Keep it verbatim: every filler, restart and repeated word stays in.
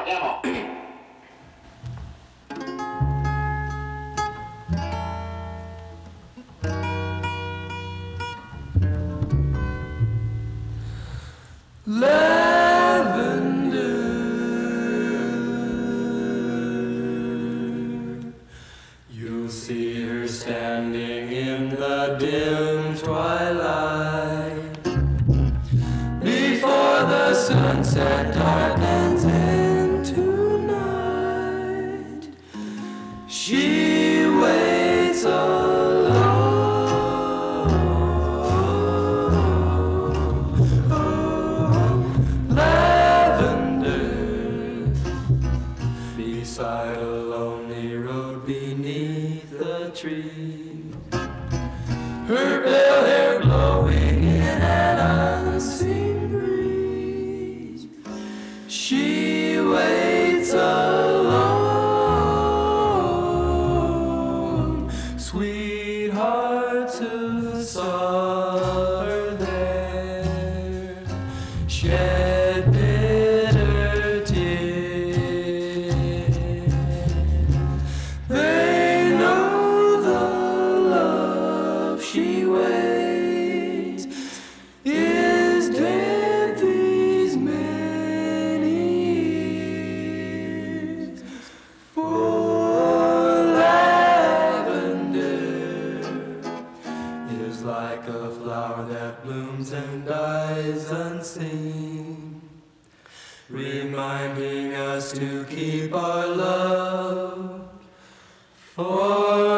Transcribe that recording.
demo. Lavender, you'll see her standing in the dim twilight before the sunset darkens into night. She waits alone. Beside a lonely road beneath a tree, her pale hair blowing in an unseen breeze. She waits alone. Sweethearts who saw her there shed bitter tears. They know the love she waits is dead these many years. For lavender is like a flower that blooms and dies unseen, reminding us to keep our love for